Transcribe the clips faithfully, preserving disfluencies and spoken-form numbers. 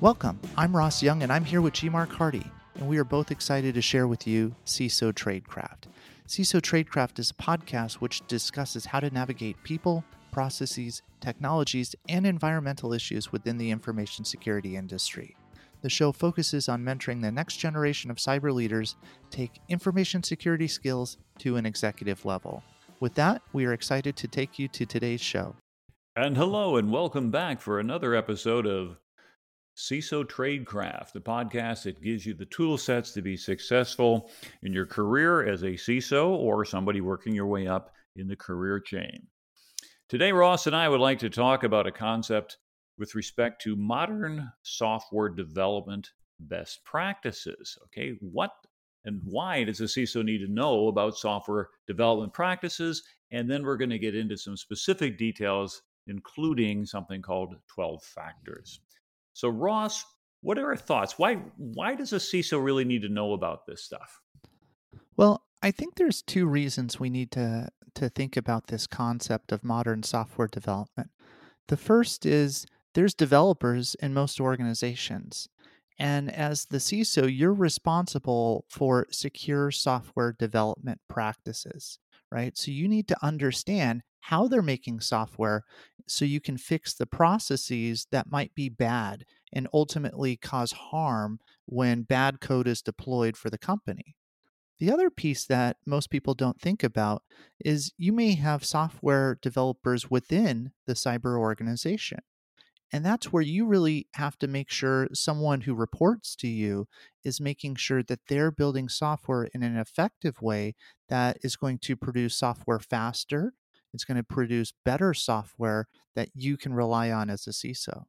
Welcome. I'm Ross Young, and I'm here with G. Mark Hardy, and we are both excited to share with you C I S O Tradecraft. C I S O Tradecraft is a podcast which discusses how to navigate people, processes, technologies, and environmental issues within the information security industry. The show focuses on mentoring the next generation of cyber leaders take information security skills to an executive level. With that, we are excited to take you to today's show. And hello, and welcome back for another episode of C I S O Tradecraft, the podcast that gives you the tool sets to be successful in your career as a C I S O or somebody working your way up in the career chain. Today, Ross and I would like to talk about a concept with respect to modern software development best practices. Okay, what and why does a C I S O need to know about software development practices? And then we're going to get into some specific details, including something called twelve factors. So, Ross, what are our thoughts? Why why does a C I S O really need to know about this stuff? Well, I think there's two reasons we need to, to think about this concept of modern software development. The first is there's developers in most organizations. And as the C I S O, you're responsible for secure software development practices, right? So you need to understand how they're making software so you can fix the processes that might be bad and ultimately cause harm when bad code is deployed for the company. The other piece that most people don't think about is you may have software developers within the cyber organization. And that's where you really have to make sure someone who reports to you is making sure that they're building software in an effective way that is going to produce software faster. It's going to produce better software that you can rely on as a C I S O.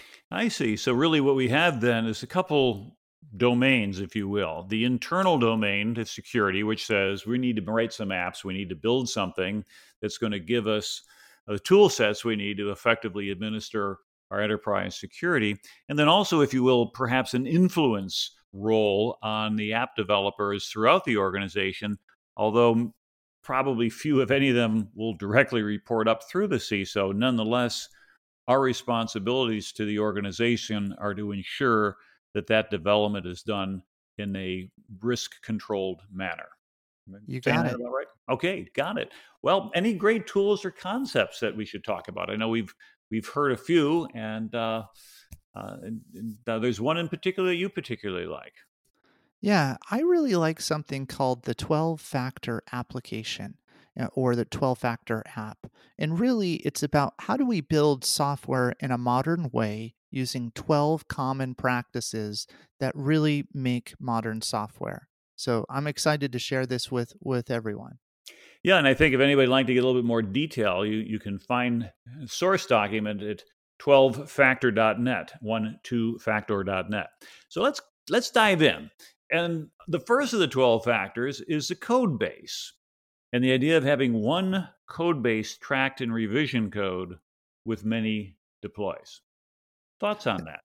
I see. So, really, what we have then is a couple domains, if you will. The internal domain to security, which says we need to write some apps, we need to build something that's going to give us the tool sets we need to effectively administer our enterprise security. And then also, if you will, perhaps an influence role on the app developers throughout the organization, although probably few, if any of them, will directly report up through the C I S O. Nonetheless, our responsibilities to the organization are to ensure that that development is done in a risk-controlled manner. Am I You saying got that it. about right? Okay, got it. Well, any great tools or concepts that we should talk about? I know we've we've heard a few, and, uh, uh, and, and uh, there's one in particular that you particularly like. Yeah, I really like something called the twelve factor application uh, or the twelve factor app. And really, it's about how do we build software in a modern way using twelve common practices that really make modern software. So I'm excited to share this with, with everyone. Yeah, and I think if anybody would like to get a little bit more detail, you, you can find a source document at twelve factor dot net, twelve factor dot net. So let's let's dive in. And the first of the twelve factors is the code base. And the idea of having one code base tracked in revision code with many deploys. Thoughts on that?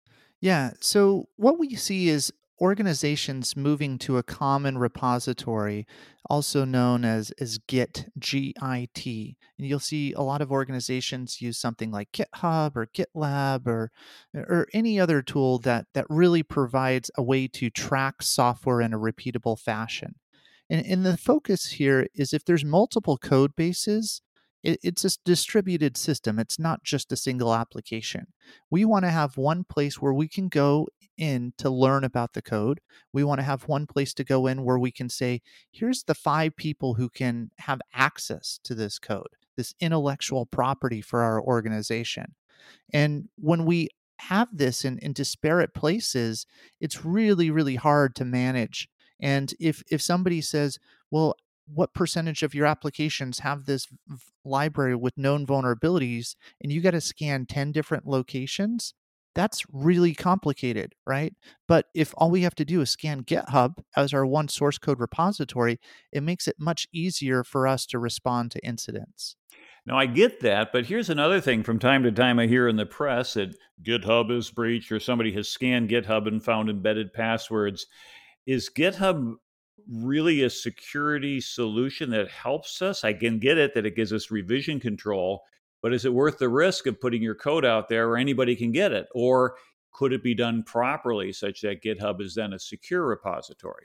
Yeah. So what we see is organizations moving to a common repository, also known as, as Git, G I T. And you'll see a lot of organizations use something like GitHub or GitLab or, or any other tool that, that really provides a way to track software in a repeatable fashion. And, and the focus here is if there's multiple code bases, it, it's a s- distributed system. It's not just a single application. We want to have one place where we can go in to learn about the code. We want to have one place to go in where we can say, here's the five people who can have access to this code, this intellectual property for our organization. And when we have this in, in disparate places, it's really, really hard to manage. And if if somebody says, well, what percentage of your applications have this v- library with known vulnerabilities, and you got to scan ten different locations, that's really complicated, right? But if all we have to do is scan GitHub as our one source code repository, it makes it much easier for us to respond to incidents. Now, I get that, but here's another thing from time to time I hear in the press that GitHub is breached or somebody has scanned GitHub and found embedded passwords. Is GitHub really a security solution that helps us? I can get it that it gives us revision control, but is it worth the risk of putting your code out there where anybody can get it? Or Could it be done properly such that GitHub is then a secure repository?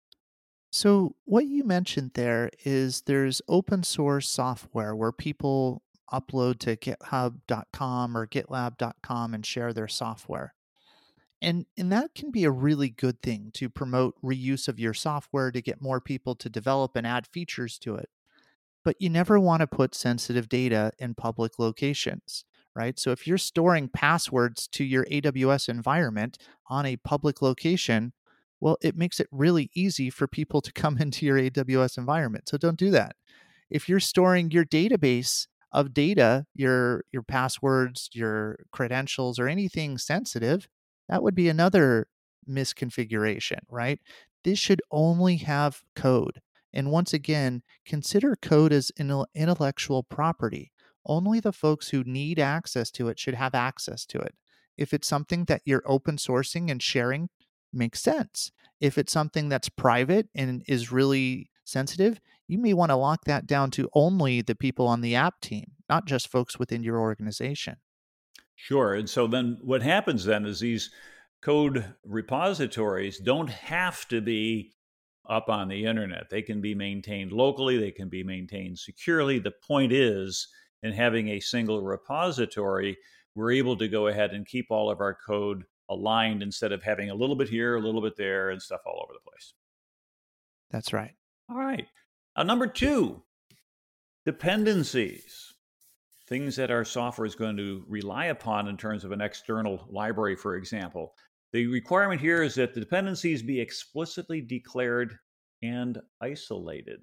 So, what you mentioned there is there's open source software where people upload to github dot com or gitlab dot com and share their software. And and that can be a really good thing to promote reuse of your software to get more people to develop and add features to it. But you never want to put sensitive data in public locations, right? So if you're storing passwords to your A W S environment on a public location, well, it makes it really easy for people to come into your A W S environment. So don't do that. If you're storing your database of data, your your passwords, your credentials, or anything sensitive, that would be another misconfiguration, right? This should only have code. And once again, consider code as intel- intellectual property. Only the folks who need access to it should have access to it. If it's something that you're open sourcing and sharing, makes sense. If it's something that's private and is really sensitive, you may want to lock that down to only the people on the app team, not just folks within your organization. Sure. And so then what happens then is these code repositories don't have to be up on the internet. They can be maintained locally, they can be maintained securely. The point is, in having a single repository, we're able to go ahead and keep all of our code aligned instead of having a little bit here, a little bit there, and stuff all over the place. That's right. All right. Uh, number two, dependencies. Things that our software is going to rely upon in terms of an external library, for example. The requirement here is that the dependencies be explicitly declared and isolated.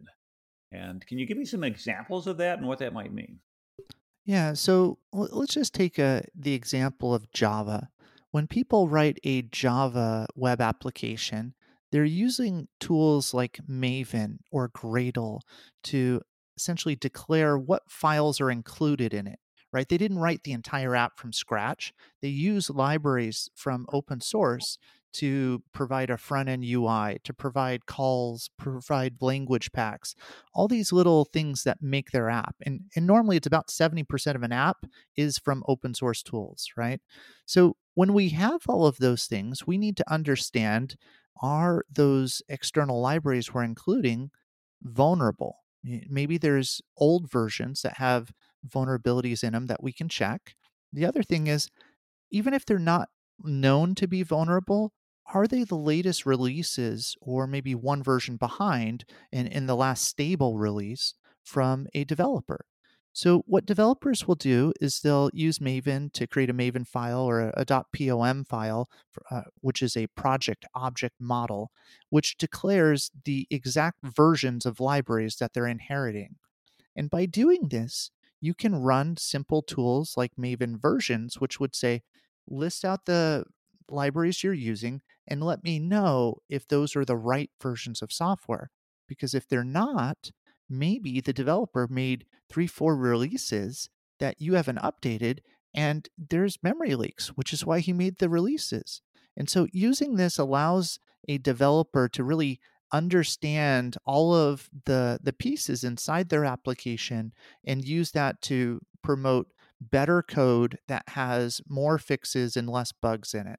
And can you give me some examples of that and what that might mean? Yeah, so l- let's just take a, the example of Java. When people write a Java web application, they're using tools like Maven or Gradle to essentially declare what files are included in it, right? They didn't write the entire app from scratch. They use libraries from open source to provide a front end U I, to provide calls, provide language packs, all these little things that make their app. And, and normally it's about seventy percent of an app is from open source tools, right? So when we have all of those things, we need to understand, are those external libraries we're including vulnerable? Maybe there's old versions that have vulnerabilities in them that we can check. The other thing is, even if they're not known to be vulnerable, are they the latest releases or maybe one version behind in, in the last stable release from a developer? So, what developers will do is they'll use Maven to create a Maven file or a, a .pom file, for, uh, which is a project object model, which declares the exact versions of libraries that they're inheriting. And by doing this, you can run simple tools like Maven versions, which would say, list out the libraries you're using and let me know if those are the right versions of software. Because if they're not, maybe the developer made three, four releases that you haven't updated, and there's memory leaks, which is why he made the releases. And so using this allows a developer to really understand all of the the pieces inside their application and use that to promote better code that has more fixes and less bugs in it.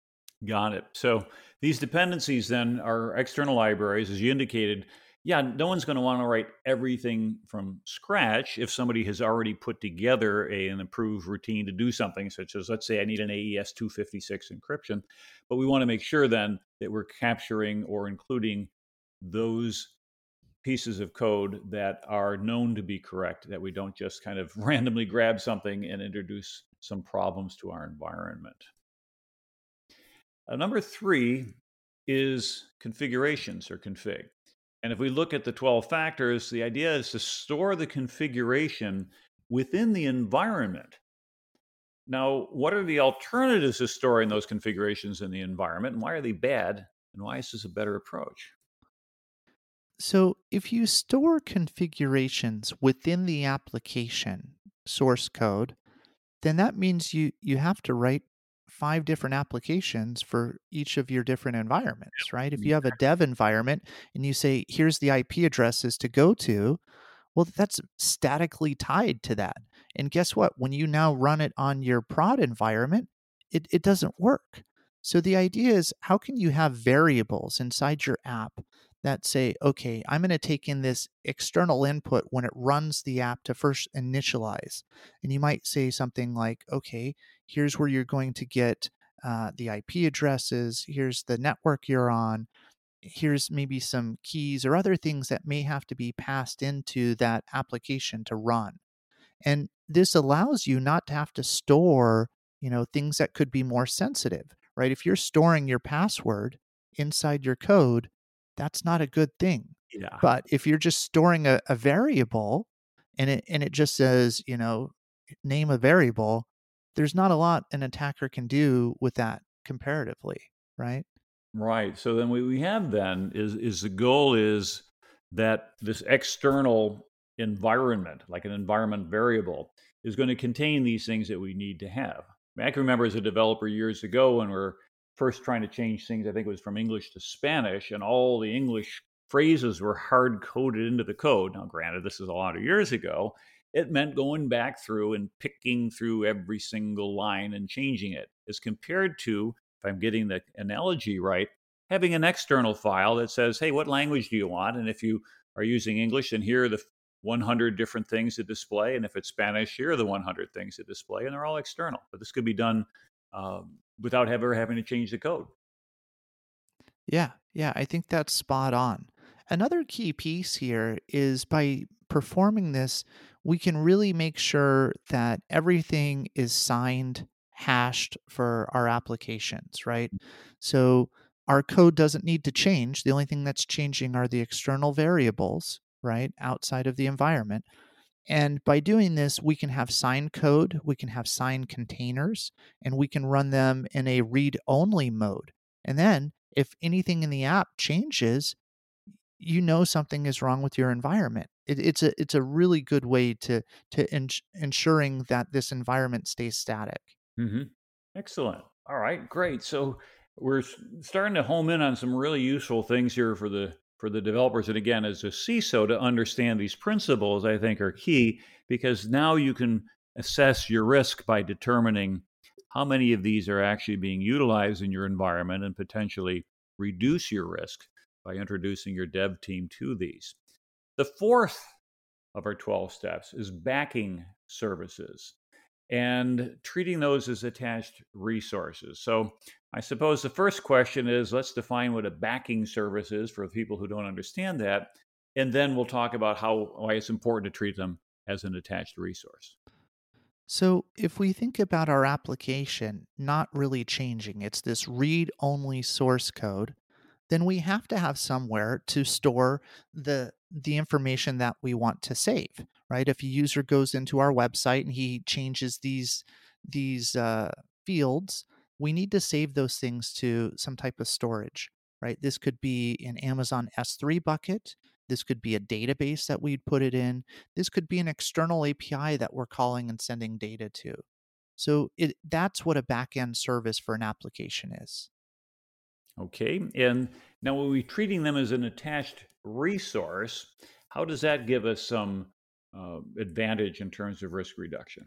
Got it. So these dependencies then are external libraries, as you indicated. Yeah, no one's going to want to write everything from scratch if somebody has already put together a, an improved routine to do something, such as, let's say, I need an A E S two fifty-six encryption. But we want to make sure then that we're capturing or including those pieces of code that are known to be correct, that we don't just kind of randomly grab something and introduce some problems to our environment. Uh, number three is configurations or config. And if we look at the twelve factors, the idea is to store the configuration within the environment. Now, what are the alternatives to storing those configurations in the environment, and why are they bad, and why is this a better approach? So if you store configurations within the application source code, then that means you you have to write five different applications for each of your different environments, right? If you have a dev environment and you say, here's the I P addresses to go to, well, that's statically tied to that. And guess what? When you now run it on your prod environment, it, it doesn't work. So the idea is, how can you have variables inside your app that say, okay, I'm going to take in this external input when it runs the app to first initialize. And you might say something like, okay, here's where you're going to get uh, the I P addresses, here's the network you're on, here's maybe some keys or other things that may have to be passed into that application to run. And this allows you not to have to store, you know, things that could be more sensitive, right? If you're storing your password inside your code, that's not a good thing. Yeah. But if you're just storing a, a variable and it and it just says, you know, name a variable, there's not a lot an attacker can do with that comparatively, right? Right. So then what we have then is is the goal is that this external environment, like an environment variable, is going to contain these things that we need to have. I, mean, I can remember as a developer years ago when we are first trying to change things, I think it was from English to Spanish, and all the English phrases were hard coded into the code. Now, granted, this is a lot of years ago. It meant going back through and picking through every single line and changing it, as compared to, if I'm getting the analogy right, having an external file that says, hey, what language do you want? And if you are using English, then here are the one hundred different things to display. And if it's Spanish, here are the one hundred things to display. And they're all external. But this could be done um, without ever having to change the code. Yeah, yeah, I think that's spot on. Another key piece here is by performing this, we can really make sure that everything is signed, hashed for our applications, right? So our code doesn't need to change. The only thing that's changing are the external variables, right, outside of the environment. And by doing this, we can have signed code, we can have signed containers, and we can run them in a read only mode. And then if anything in the app changes, you know something is wrong with your environment. It, it's a it's a really good way to to ins- ensuring that this environment stays static. hmm Excellent. All right, great. So we're s- starting to home in on some really useful things here for the for the developers. And again, as a C I S O, to understand these principles, I think are key, because now you can assess your risk by determining how many of these are actually being utilized in your environment and potentially reduce your risk by introducing your dev team to these. The fourth of our twelve steps is backing services and treating those as attached resources. So I suppose the first question is, let's define what a backing service is for people who don't understand that. And then we'll talk about how why it's important to treat them as an attached resource. So, if we think about our application not really changing, it's this read only source code, then we have to have somewhere to store the the information that we want to save, right? If a user goes into our website and he changes these these uh, fields, we need to save those things to some type of storage, right? This could be an Amazon S three bucket. This could be a database that we'd put it in. This could be an external A P I that we're calling and sending data to. So it that's what a backend service for an application is. Okay. And now, when we're treating them as an attached resource, how does that give us some uh, advantage in terms of risk reduction?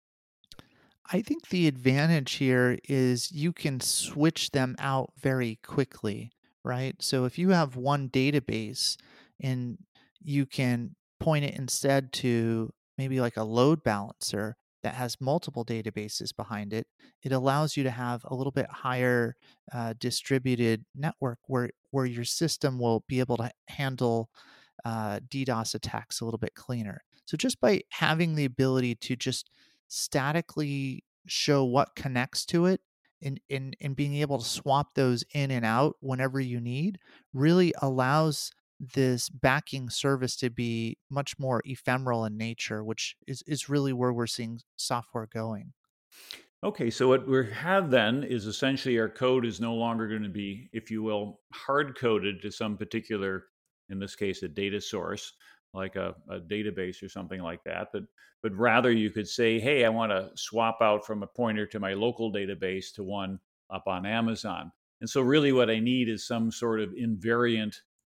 I think the advantage here is you can switch them out very quickly, right? So if you have one database and you can point it instead to maybe like a load balancer that has multiple databases behind it, it allows you to have a little bit higher uh, distributed network where where your system will be able to handle uh, DDoS attacks a little bit cleaner. So just by having the ability to just statically show what connects to it and, and and being able to swap those in and out whenever you need really allows this backing service to be much more ephemeral in nature, which is, is really where we're seeing software going. Okay, so what we have then is essentially our code is no longer going to be, if you will, hard coded to some particular, in this case, a data source, like a, a database or something like that. But but rather you could say, hey, I want to swap out from a pointer to my local database to one up on Amazon. And so really what I need is some sort of invariant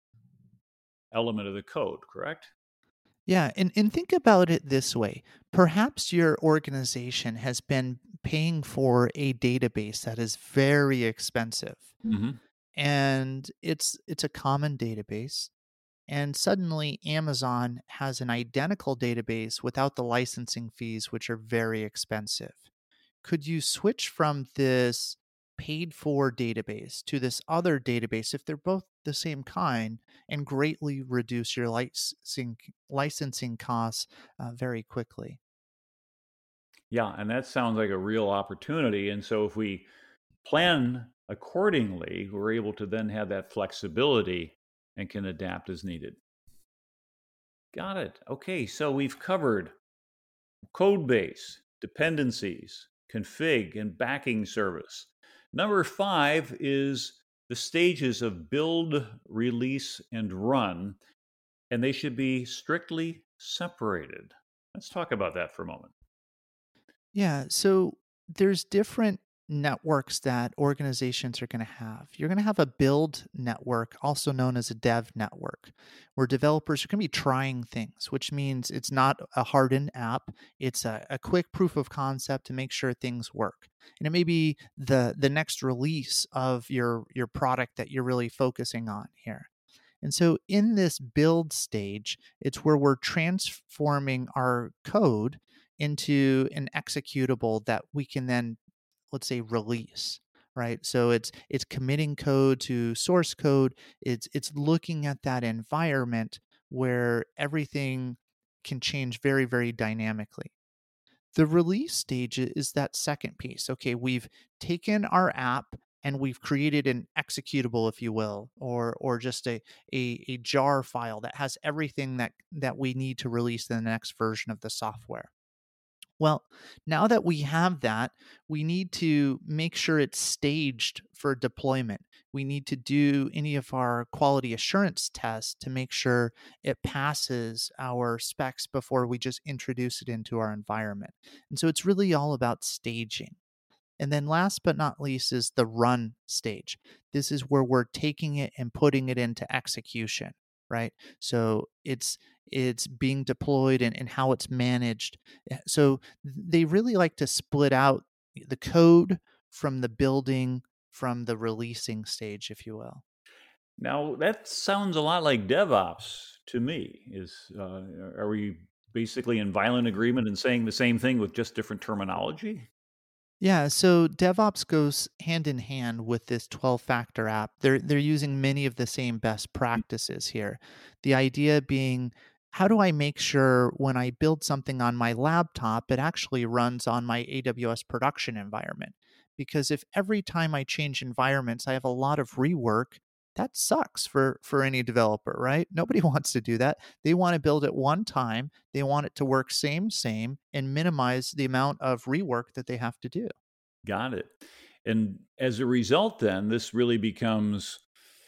element of the code, correct? Yeah, and, and think about it this way. Perhaps your organization has been paying for a database that is very expensive. Hmm. And it's it's a common database, and suddenly Amazon has an identical database without the licensing fees, which are very expensive. Could you switch from this paid for database to this other database if they're both the same kind and greatly reduce your licensing licensing costs uh, very quickly? Yeah, and that sounds like a real opportunity. And so if we plan accordingly, we're able to then have that flexibility and can adapt as needed. Got it. Okay, so we've covered code base, dependencies, config, and backing service. Number five is the stages of build, release, and run, and they should be strictly separated. Let's talk about that for a moment. Yeah, so there's different networks that organizations are going to have. You're going to have a build network, also known as a dev network, where developers are going to be trying things, which means it's not a hardened app. It's a, a quick proof of concept to make sure things work. And it may be the the next release of your your product that you're really focusing on here. And so in this build stage, it's where we're transforming our code into an executable that we can then, let's say, release. Right. So it's it's committing code to source code. It's it's looking at that environment where everything can change very, very dynamically. The release stage is that second piece. Okay, we've taken our app and we've created an executable, if you will, or or just a, a a jar file that has everything that that we need to release in the next version of the software. Well, now that we have that, we need to make sure it's staged for deployment. We need to do any of our quality assurance tests to make sure it passes our specs before we just introduce it into our environment. And so it's really all about staging. And then last but not least is the run stage. This is where we're taking it and putting it into execution, right? So it's it's being deployed and, and how it's managed. Eh, So they really like to split out the code from the building, from the releasing stage, if you will. Now, that sounds a lot like DevOps to me. Is uh, are we basically in violent agreement and saying the same thing with just different terminology? Yeah, so DevOps goes hand in hand with this twelve factor app. They're they're using many of the same best practices here. The idea being, how do I make sure when I build something on my laptop it actually runs on my A W S production environment? Because if every time I change environments I have a lot of rework, that sucks for for any developer, right? Nobody wants to do that. They want to build it one time, they want it to work same same and minimize the amount of rework that they have to do. Got it. And as a result, then this really becomes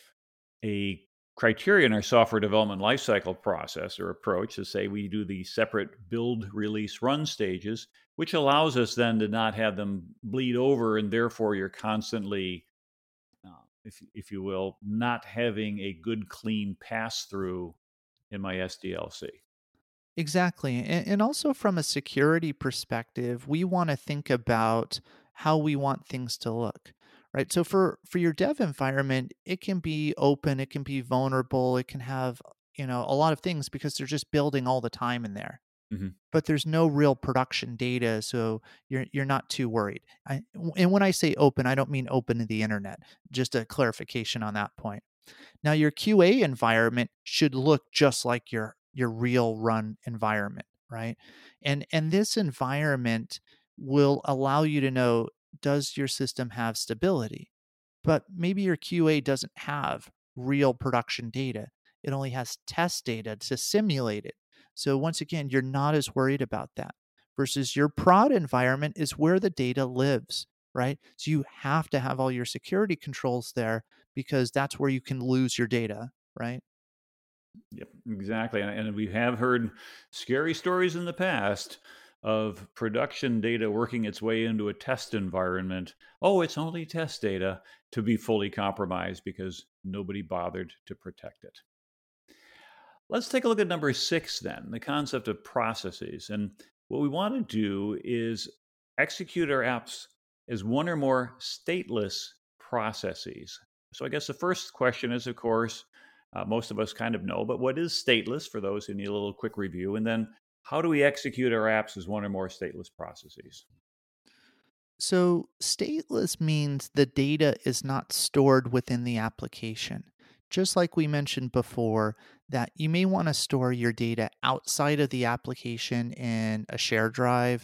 a criteria in our software development lifecycle process or approach to say we do the separate build, release, run stages, which allows us then to not have them bleed over, and therefore you're constantly, uh, if if you will, not having a good clean pass through in my S D L C. Exactly. And, and also from a security perspective, we want to think about how we want things to look. Right. So for for your dev environment, it can be open, it can be vulnerable, it can have, you know, a lot of things because they're just building all the time in there. Hmm. But there's no real production data, so you're you're not too worried. I, and when I say open, I don't mean open to the internet. Just a clarification on that point. Now your Q A environment should look just like your your real run environment, right? And and this environment will allow you to know, does your system have stability? But maybe your Q A doesn't have real production data. It only has test data to simulate it. So once again, you're not as worried about that. Versus your prod environment is where the data lives, right? So you have to have all your security controls there because that's where you can lose your data, right? Yep, exactly. And, and we have heard scary stories in the past of production data working its way into a test environment. Oh, it's only test data, to be fully compromised because nobody bothered to protect it. Let's take a look at number six then, the concept of processes. And what we want to do is execute our apps as one or more stateless processes. So I guess the first question is, of course, uh, most of us kind of know, but what is stateless for those who need a little quick review? And then how do we execute our apps as one or more stateless processes? So, stateless means the data is not stored within the application. Just like we mentioned before, that you may want to store your data outside of the application in a share drive,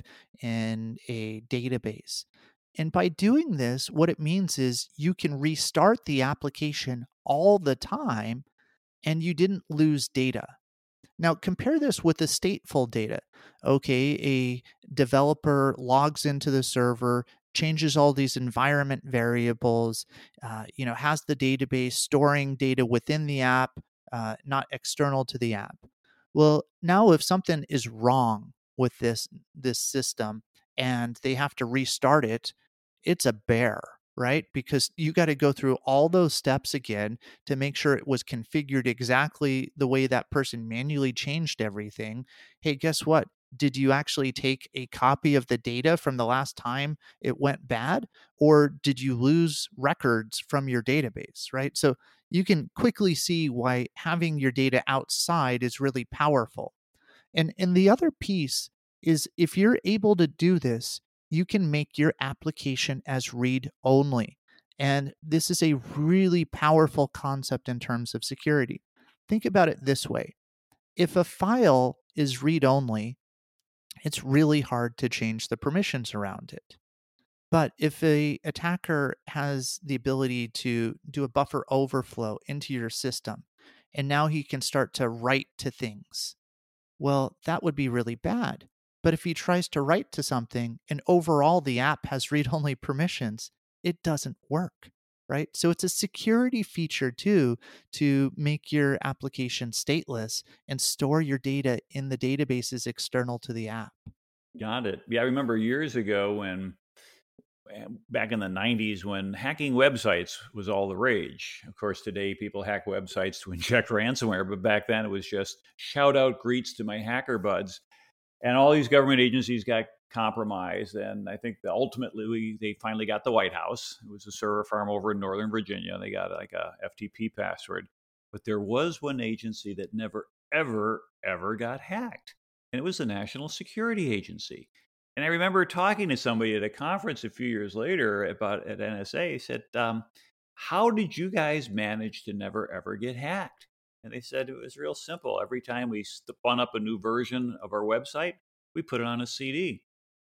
in a database. And by doing this, what it means is you can restart the application all the time and you didn't lose data. Now, compare this with the stateful data. Okay, a developer logs into the server, changes all these environment variables, uh, you know, has the database storing data within the app, uh, not external to the app. Well, now if something is wrong with this this system and they have to restart it, it's a bear, right? Because you got to go through all those steps again to make sure it was configured exactly the way that person manually changed everything. Hey, guess what? Did you actually take a copy of the data from the last time it went bad? Or did you lose records from your database, right? So you can quickly see why having your data outside is really powerful. And and the other piece is if you're able to do this, you can make your application as read only. And this is a really powerful concept in terms of security. Think about it this way. If a file is read only, it's really hard to change the permissions around it. But if a attacker has the ability to do a buffer overflow into your system, and now he can start to write to things, well, that would be really bad. But if he tries to write to something and overall the app has read only permissions, it doesn't work, right? So it's a security feature too to make your application stateless and store your data in the databases external to the app. Got it. Yeah, I remember years ago when eh, back in the nineties when hacking websites was all the rage. Of course, today people hack websites to inject ransomware, but back then it was just shout out greets to my hacker buds. And all these government agencies got compromised. And I think that ultimately we, they finally got the White House. It was a server farm over in Northern Virginia. They got like a F T P password. But there was one agency that never, ever, ever got hacked. And it was the National Security Agency. And I remember talking to somebody at a conference a few years later about at N S A, said, um, how did you guys manage to never ever get hacked? And they said it was real simple. Every time we spun up a new version of our website, we put it on a C D.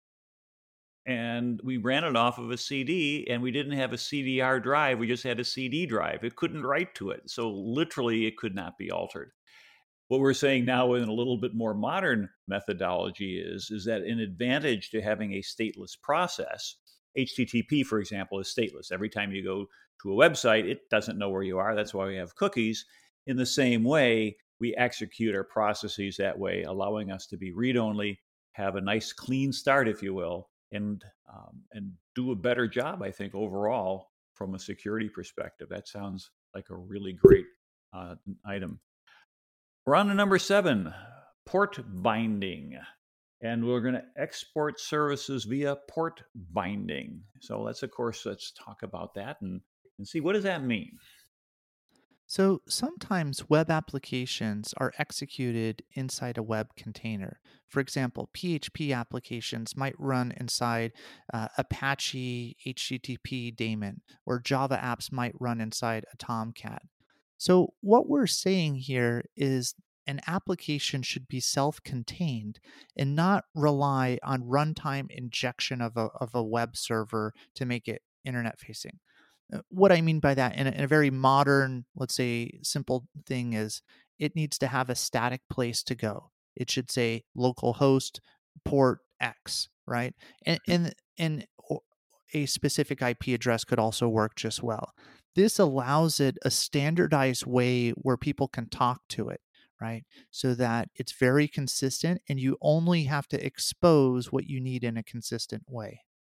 And we ran it off of a C D, and we didn't have a C D R drive. We just had a C D drive. It couldn't write to it. So literally, it could not be altered. What we're saying now in a little bit more modern methodology is, is that an advantage to having a stateless process, H T T P, for example, is stateless. Every time you go to a website, it doesn't know where you are. That's why we have cookies. In the same way, we execute our processes that way, allowing us to be read only, have a nice clean start, if you will, and um, and do a better job, I think, overall from a security perspective. That sounds like a really great uh, item. We're on to number seven, port binding. And we're going to export services via port binding. So let's, of course, let's talk about that and, and see what does that mean? So sometimes web applications are executed inside a web container. For example, P H P applications might run inside uh, Apache H T T P daemon, or Java apps might run inside a Tomcat. So what we're saying here is an application should be self-contained and not rely on runtime injection of a, of a web server to make it internet facing. Uh, What I mean by that, in a, in a very modern, let's say, simple thing, is it needs to have a static place to go. It should say localhost port X, right? And and and o- a specific I P address could also work just well. This allows it a standardized way where people can talk to it, right? So that it's very consistent and you only have to expose what you need in a consistent way.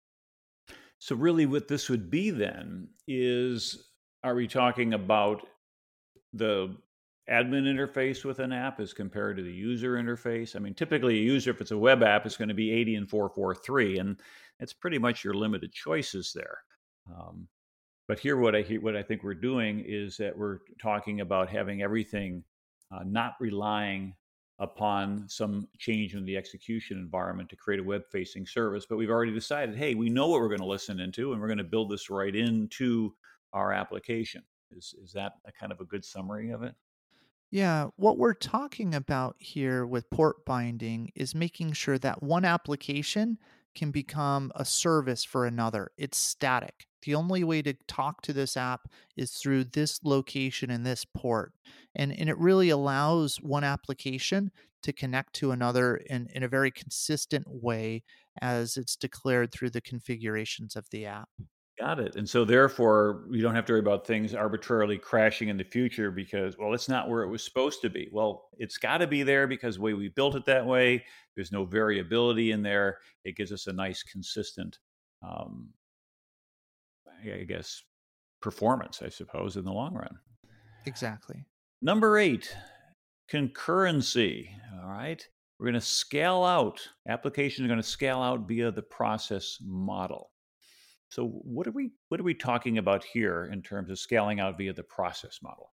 So, really, what this would be then is, are we talking about the admin interface with an app as compared to the user interface? I mean, typically a user, if it's a web app, it's going to be eighty and four forty-three, and it's pretty much your limited choices there. Um, but here, what I hear, what I think we're doing is that we're talking about having everything uh, not relying upon some change in the execution environment to create a web-facing service. But we've already decided, hey, we know what we're going to listen into, and we're going to build this right into our application. Is is that a kind of a good summary of it? Yeah, what we're talking about here with port binding is making sure that one application can become a service for another. It's static. The only way to talk to this app is through this location and this port. And, and it really allows one application to connect to another in, in a very consistent way as it's declared through the configurations of the app. Got it. And so therefore, you don't have to worry about things arbitrarily crashing in the future because, well, it's not where it was supposed to be. Well, it's got to be there because the way we built it that way, there's no variability in there. It gives us a nice, consistent, um, I guess, performance, I suppose, in the long run. Exactly. Number eight, concurrency. All right. We're going to scale out. Applications are going to scale out via the process model. So what are we what are we talking about here in terms of scaling out via the process model?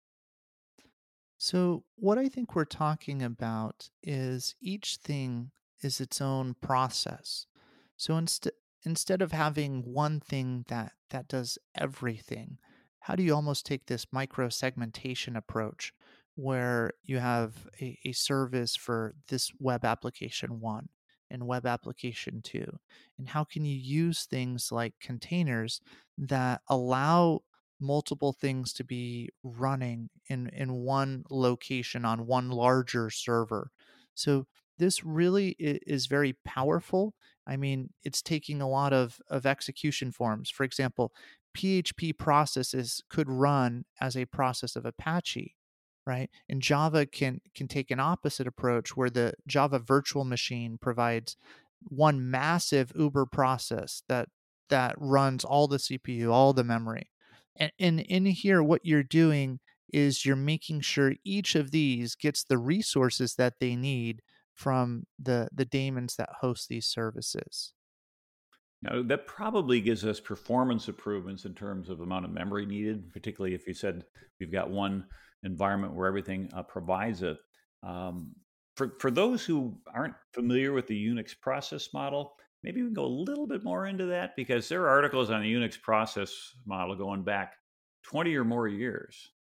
So, what I think we're talking about is each thing is its own process. So instead instead of having one thing that that does everything, how do you almost take this micro segmentation approach where you have a, a service for this web application one and web application two? And how can you use things like containers that allow multiple things to be running in in one location on one larger server? So this really i- is very powerful. I mean, it's taking a lot of of execution forms. For example, P H P processes could run as a process of Apache, right? And Java can can take an opposite approach where the Java virtual machine provides one massive Uber process that that runs all the C P U, all the memory. And, and in here, what you're doing is you're making sure each of these gets the resources that they need from the the daemons that host these services. Now, that probably gives us performance improvements in terms of amount of memory needed, particularly if you said we've got one environment where everything uh, provides it. Um, for, for those who aren't familiar with the Unix process model, maybe we can go a little bit more into that because there are articles on the Unix process model going back twenty or more years.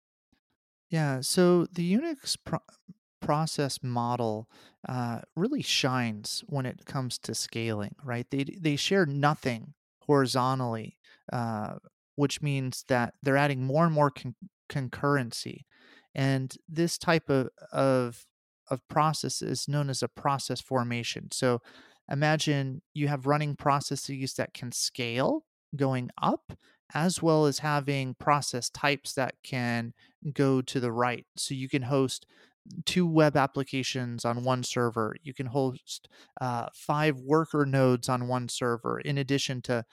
Yeah, so the Unix pro- process model uh, really shines when it comes to scaling, right? They they share nothing horizontally, uh, which means that they're adding more and more con- concurrency, and this type of of of process is known as a process formation. So imagine you have running processes that can scale going up, as well as having process types that can go to the right. So you can host two web applications on one server. You can host uh, five worker nodes on one server, in addition to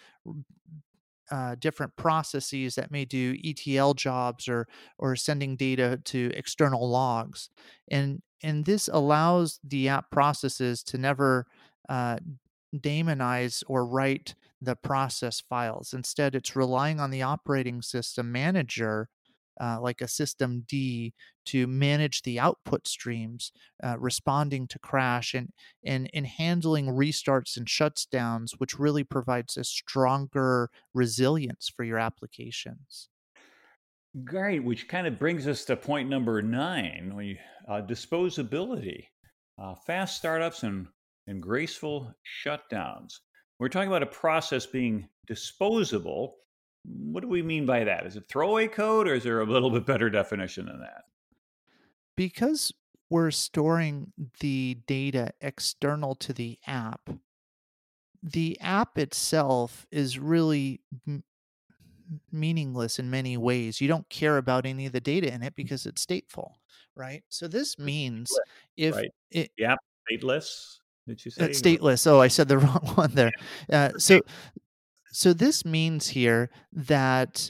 uh, different processes that may do E T L jobs or or sending data to external logs, and and this allows the app processes to never uh, daemonize or write the process files. Instead, it's relying on the operating system manager, uh, like a system D, to manage the output streams, uh, responding to crash and, and, and handling restarts and shutdowns, which really provides a stronger resilience for your applications. Great, which kind of brings us to point number nine, we, uh, disposability, uh, fast startups and, and graceful shutdowns. We're talking about a process being disposable. What do we mean by that? Is it throwaway code or is there a little bit better definition than that? Because we're storing the data external to the app, the app itself is really m- meaningless in many ways. You don't care about any of the data in it because it's stateful, right? So this means if Right. it Yeah, stateless, did you uh, say? Or stateless. Oh, I said the wrong one there. Uh, so state- so this means here that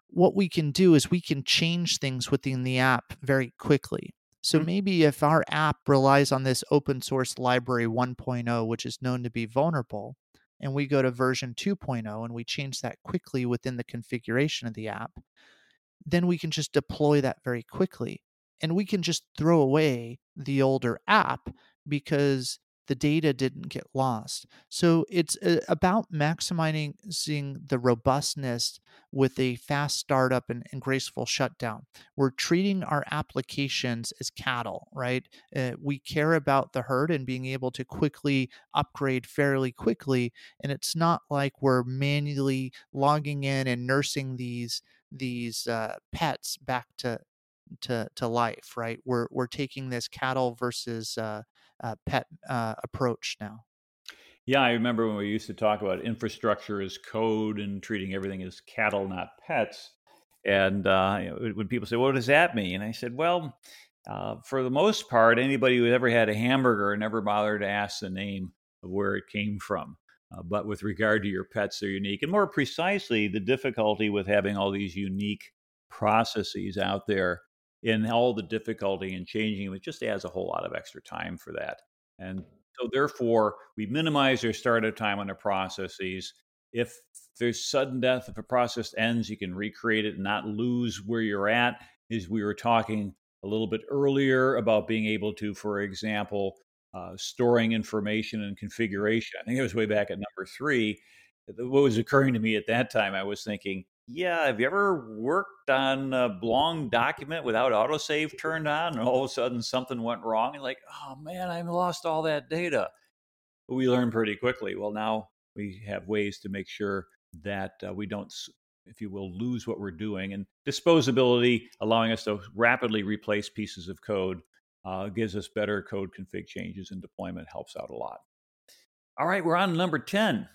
what we can do is we can change things within the app very quickly. So Hmm. maybe if our app relies on this open source library 1.0, which is known to be vulnerable, and we go to version 2.0 and we change that quickly within the configuration of the app, then we can just deploy that very quickly. And we can just throw away the older app because the data didn't get lost. So it's uh, about maximizing the robustness with a fast startup and, and graceful shutdown. We're treating our applications as cattle, right? Uh, we care about the herd and being able to quickly upgrade fairly quickly. And it's not like we're manually logging in and nursing these these uh, pets back to to to life, right? We're we're taking this cattle versus uh, uh, pet uh, approach now. Yeah, I remember when we used to talk about infrastructure as code and treating everything as cattle, not pets. And uh, you know, when people say, "What does that mean?" And I said, "Well, uh, for the most part, anybody who ever had a hamburger never bothered to ask the name of where it came from. Uh, but with regard to your pets, they're unique, and more precisely, the difficulty with having all these unique processes out there, and all the difficulty in changing it just adds a whole lot of extra time for that. And so therefore, we minimize their startup time on the processes. If there's sudden death, if a process ends, you can recreate it and not lose where you're at. As we were talking a little bit earlier about being able to, for example, uh, storing information and configuration. I think it was way back at number three. What was occurring to me at that time, I was thinking, yeah, have you ever worked on a long document without autosave turned on and all of a sudden something went wrong? And like, oh man, I lost all that data. We learn pretty quickly. Well, now we have ways to make sure that uh, we don't, if you will, lose what we're doing. And disposability, allowing us to rapidly replace pieces of code, uh, gives us better code config changes, and deployment helps out a lot. All right, we're on number ten,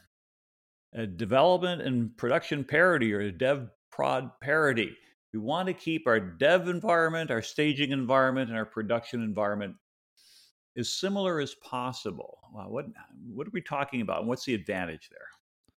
uh, development and production parity, or dev prod parity. We want to keep our dev environment, our staging environment, and our production environment as similar as possible. Wow, what what are we talking about, and what's the advantage there?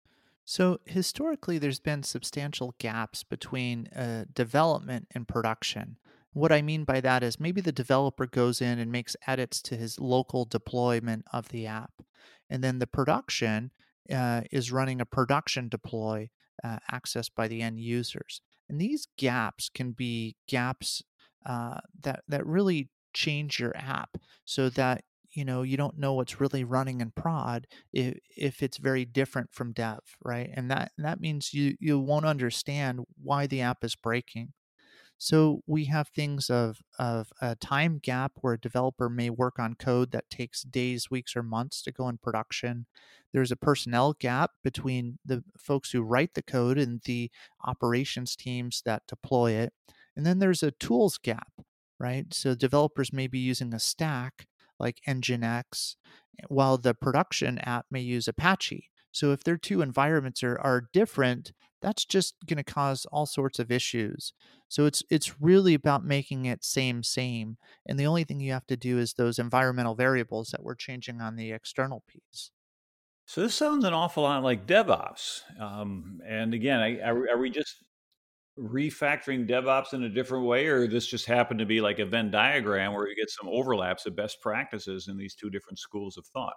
So historically, there's been substantial gaps between uh, development and production. What I mean by that is maybe the developer goes in and makes edits to his local deployment of the app, and then the production uh, is running a production deploy uh, accessed by the end users. And these gaps can be gaps uh, that that really change your app so that you know you don't know what's really running in prod if if it's very different from dev, right? And that that means you you won't understand why the app is breaking. So we have things of of a time gap where a developer may work on code that takes days, weeks, or months to go in production. There's a personnel gap between the folks who write the code and the operations teams that deploy it. And then there's a tools gap, right? So developers may be using a stack like Nginx, while the production app may use Apache. So if their two environments are, are different, that's just going to cause all sorts of issues. So it's it's really about making it same same, and the only thing you have to do is those environmental variables that we're changing on the external piece. So this sounds an awful lot like DevOps. Um, and again, I, are, are we just refactoring DevOps in a different way, or this just happened to be like a Venn diagram where you get some overlaps of best practices in these two different schools of thought?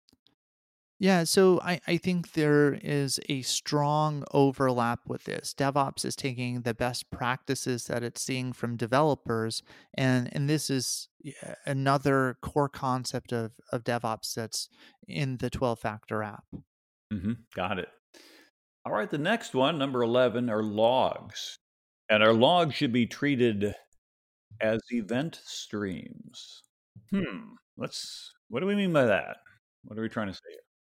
Yeah, so I, I think there is a strong overlap with this. DevOps is taking the best practices that it's seeing from developers, and and this is yeah, another core concept of, of DevOps that's in the twelve factor app. Hmm. Got it. All right, the next one, number eleven, are logs. And our logs should be treated as event streams. Hmm. Let's, what do we mean by that? What are we trying to say here?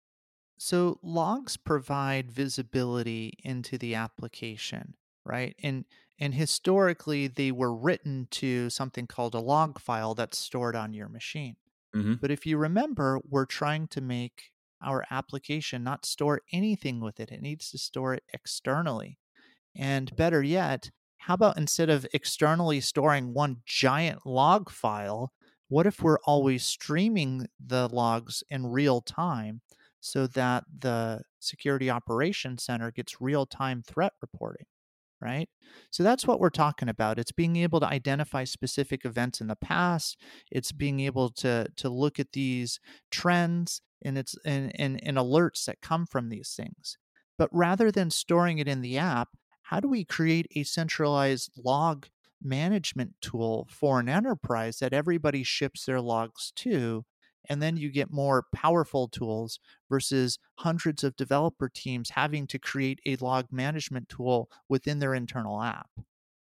So logs provide visibility into the application, right? And and historically they were written to something called a log file that's stored on your machine. Hmm. But if you remember, we're trying to make our application not store anything with it. It needs to store it externally. And better yet, how about instead of externally storing one giant log file, what if we're always streaming the logs in real time so that the security operations center gets real time threat reporting? right? So that's what we're talking about. It's being able to identify specific events in the past. It's being able to to look at these trends and it's and, and, and alerts that come from these things. But rather than storing it in the app, how do we create a centralized log management tool for an enterprise that everybody ships their logs to? And then you get more powerful tools versus hundreds of developer teams having to create a log management tool within their internal app.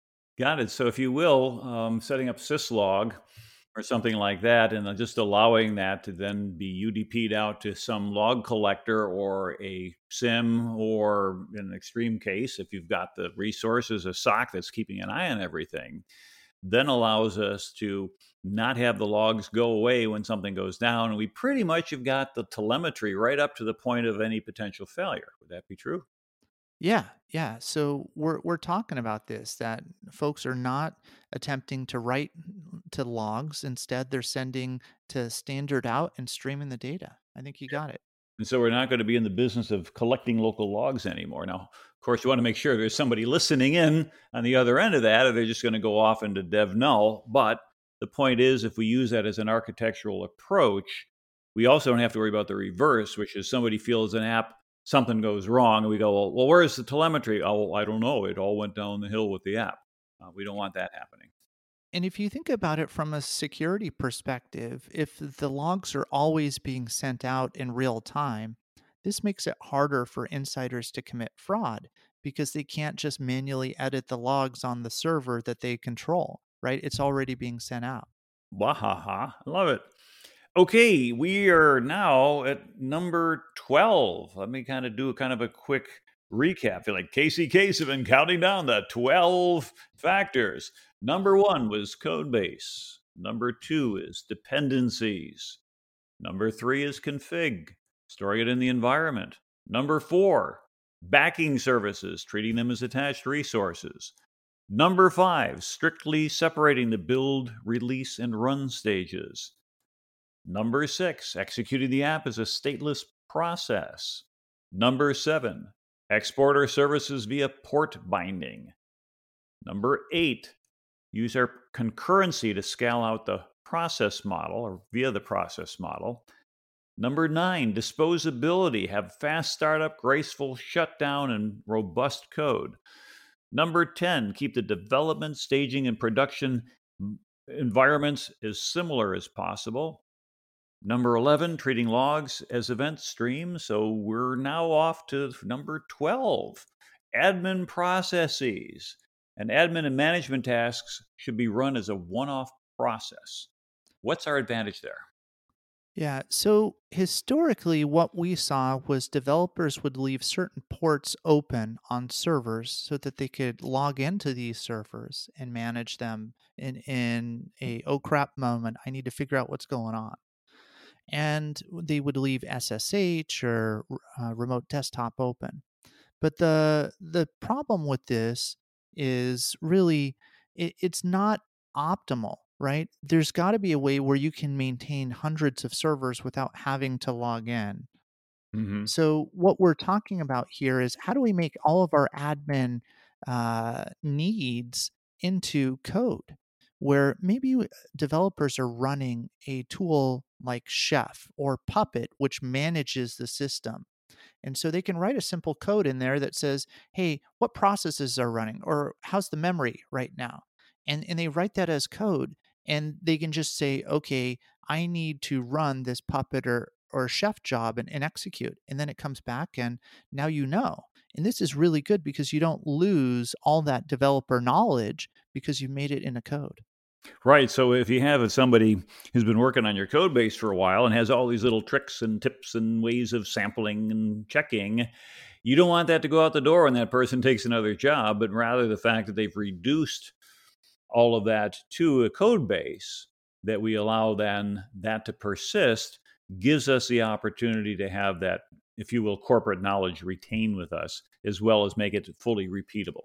Got it. So, if you will, um, setting up syslog or something like that, and then just allowing that to then be U D P'd out to some log collector or a SIM, or in an extreme case, if you've got the resources, a S O C that's keeping an eye on everything, then allows us to not have the logs go away when something goes down. And we pretty much have got the telemetry right up to the point of any potential failure. Would that be true? Yeah, yeah. So we're we're talking about this that folks are not attempting to write to logs. Instead, they're sending to standard out and streaming the data. I think you got it. And so we're not going to be in the business of collecting local logs anymore. Now, of course, you want to make sure there's somebody listening in on the other end of that, or they're just going to go off into dev null. But the point is, if we use that as an architectural approach, we also don't have to worry about the reverse, which is somebody feels an app, something goes wrong, and we go, well, well where's the telemetry? Oh, I don't know. It all went down the hill with the app. Uh, we don't want that happening. And if you think about it from a security perspective, if the logs are always being sent out in real time, this makes it harder for insiders to commit fraud because they can't just manually edit the logs on the server that they control, right? It's already being sent out. Wahaha. I love it. Okay, we are now at number twelve. Let me kind of do a kind of a quick recap. I feel like Casey Case have been counting down the twelve factors. Number one was code base. Number two is dependencies. Number three is config, storing it in the environment. Number four, backing services, treating them as attached resources. Number five, strictly separating the build, release, and run stages. Number six, executing the app as a stateless process. Number seven, exporter services via port binding. Number eight, use our concurrency to scale out the process model or via the process model. Number nine, disposability, have fast startup, graceful shutdown, and robust code. Number ten, keep the development, staging, and production environments as similar as possible. Number eleven, treating logs as event streams. So we're now off to number twelve, admin processes. And admin and management tasks should be run as a one off process. What's our advantage there? Yeah, so historically, what we saw was developers would leave certain ports open on servers so that they could log into these servers and manage them in, in a oh crap moment. I need to figure out what's going on. And they would leave S S H or uh, remote desktop open. But the the problem with this is really it, it's not optimal, right? There's got to be a way where you can maintain hundreds of servers without having to log in. Mm-hmm. So what we're talking about here is how do we make all of our admin uh, needs into code? Where maybe w- developers are running a tool like Chef or Puppet, which manages the system, and so they can write a simple code in there that says, hey, what processes are running or how's the memory right now? And, and they write that as code and they can just say, okay, I need to run this Puppet or, or Chef job and, and execute. And then it comes back and now you know. And this is really good because you don't lose all that developer knowledge because you made it in a code. Right. So if you have somebody who's been working on your code base for a while and has all these little tricks and tips and ways of sampling and checking, you don't want that to go out the door when that person takes another job, but rather the fact that they've reduced all of that to a code base that we allow then that to persist gives us the opportunity to have that, if you will, corporate knowledge retained with us, as well as make it fully repeatable.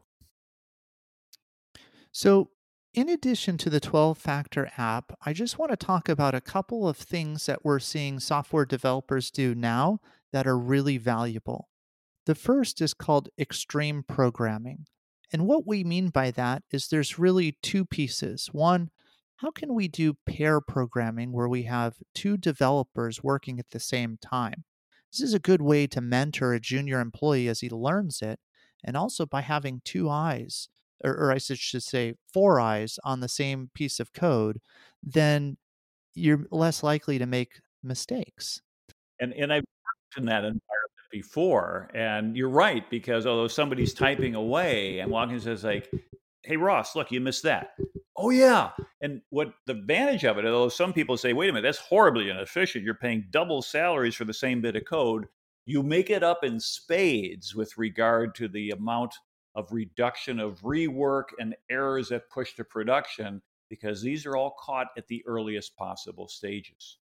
So, in addition to the twelve factor app, I just want to talk about a couple of things that we're seeing software developers do now that are really valuable. The first is called extreme programming. And what we mean by that is there's really two pieces. One, how can we do pair programming where we have two developers working at the same time? This is a good way to mentor a junior employee as he learns it. And also by having two eyes, or, or I should should say four eyes on the same piece of code, then you're less likely to make mistakes. And and I've worked in that environment before, and you're right, because although somebody's typing away and walking says like, "Hey Ross, look, you missed that." Oh yeah. And what the advantage of it, although some people say, wait a minute, that's horribly inefficient. You're paying double salaries for the same bit of code. You make it up in spades with regard to the amount of reduction of rework and errors that push to production, because these are all caught at the earliest possible stages.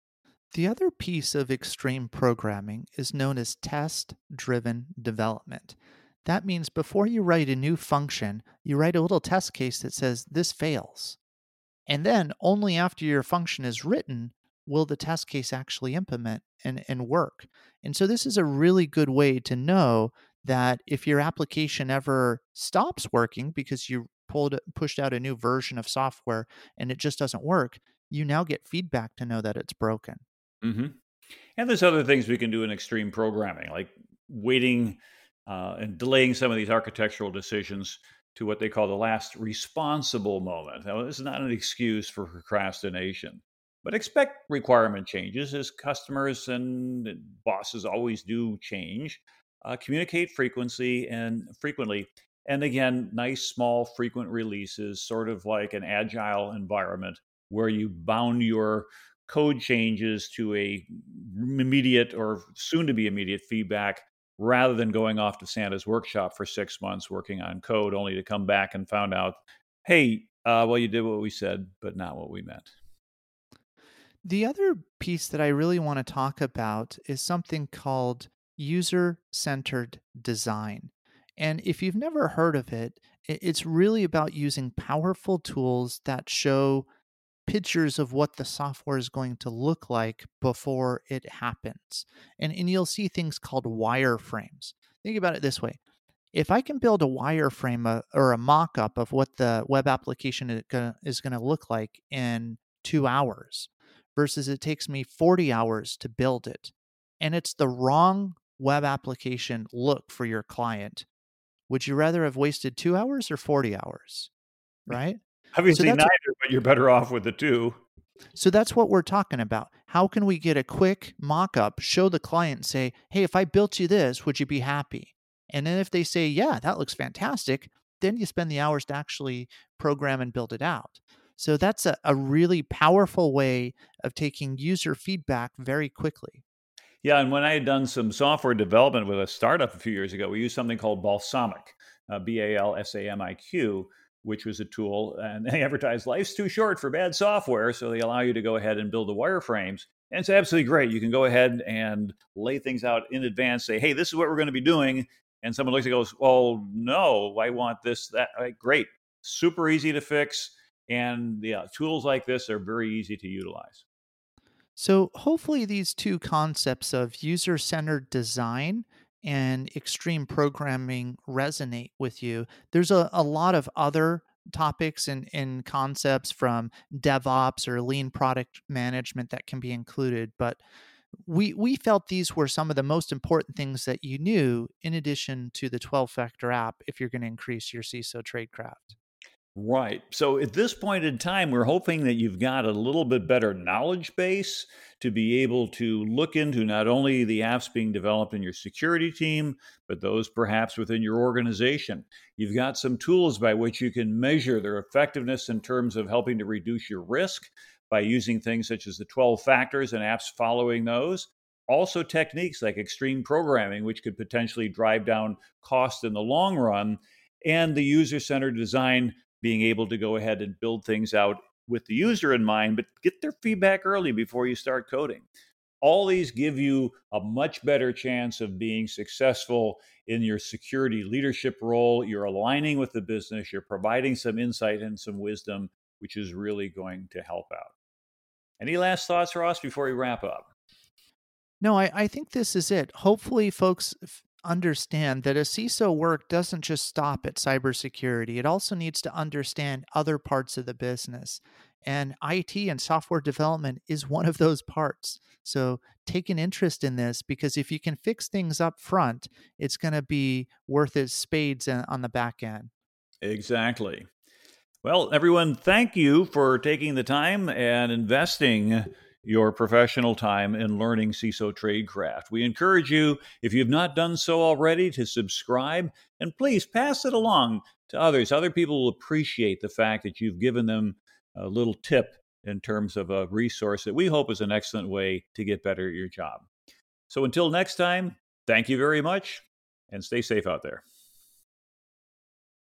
The other piece of extreme programming is known as test driven development. That means before you write a new function, you write a little test case that says this fails. And then only after your function is written will the test case actually implement and, and work. And so this is a really good way to know that if your application ever stops working because you pulled pushed out a new version of software and it just doesn't work, you now get feedback to know that it's broken. hmm And there's other things we can do in extreme programming, like waiting uh, and delaying some of these architectural decisions to what they call the last responsible moment. Now, this is not an excuse for procrastination, but expect requirement changes as customers and bosses always do change. Uh, communicate frequency and frequently. And again, nice, small, frequent releases, sort of like an agile environment where you bound your code changes to a immediate or soon to be immediate feedback rather than going off to Santa's workshop for six months working on code only to come back and found out, hey, uh, well, you did what we said, but not what we meant. The other piece that I really want to talk about is something called user centered design. And if you've never heard of it, i- it's really about using powerful tools that show pictures of what the software is going to look like before it happens. And, and you'll see things called wireframes. Think about it this way: if I can build a wireframe uh, or a mock up of what the web application is gonna, is going to look like in two hours versus it takes me forty hours to build it, and it's the wrong web application look for your client, would you rather have wasted two hours or forty hours? Right? So Obviously, that's neither, but you're better off with the two. So that's what we're talking about. How can we get a quick mock up, show the client, say, hey, if I built you this, would you be happy? And then if they say, yeah, that looks fantastic, then you spend the hours to actually program and build it out. So that's a, a really powerful way of taking user feedback very quickly. Yeah, and when I had done some software development with a startup a few years ago, we used something called Balsamiq, uh, B A L S A M I Q, which was a tool, and they advertised life's too short for bad software, so they allow you to go ahead and build the wireframes. And it's absolutely great. You can go ahead and lay things out in advance, say, hey, this is what we're going to be doing. And someone looks and goes, well, no, I want this, that. Right, great. Super easy to fix. And yeah, tools like this are very easy to utilize. So, hopefully, these two concepts of user centered design and extreme programming resonate with you. There's a, a lot of other topics and, and concepts from DevOps or lean product management that can be included, but we, we felt these were some of the most important things that you knew in addition to the twelve factor app if you're going to increase your C I S O tradecraft. Right. So at this point in time, we're hoping that you've got a little bit better knowledge base to be able to look into not only the apps being developed in your security team, but those perhaps within your organization. You've got some tools by which you can measure their effectiveness in terms of helping to reduce your risk by using things such as the twelve factors and apps following those. Also, techniques like extreme programming, which could potentially drive down cost in the long run, and the user centered design, being able to go ahead and build things out with the user in mind, but get their feedback early before you start coding. All these give you a much better chance of being successful in your security leadership role. You're aligning with the business, you're providing some insight and some wisdom, which is really going to help out. Any last thoughts, Ross, before we wrap up? No, I, I think this is it. Hopefully, folks f- understand that a C I S O work doesn't just stop at cybersecurity. It also needs to understand other parts of the business. And I T and software development is one of those parts. So take an interest in this because if you can fix things up front, it's going to be worth its spades on on the back end. Exactly. Well, everyone, thank you for taking the time and investing your professional time in learning C I S O tradecraft. We encourage you, if you've not done so already, to subscribe and please pass it along to others. Other people will appreciate the fact that you've given them a little tip in terms of a resource that we hope is an excellent way to get better at your job. So until next time, thank you very much and stay safe out there.